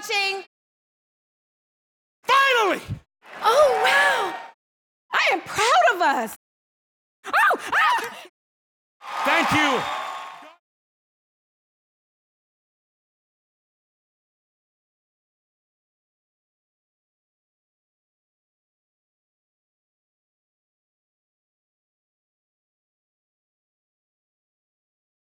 watching. Finally! Oh, wow. I am proud of us. Oh! Thank you.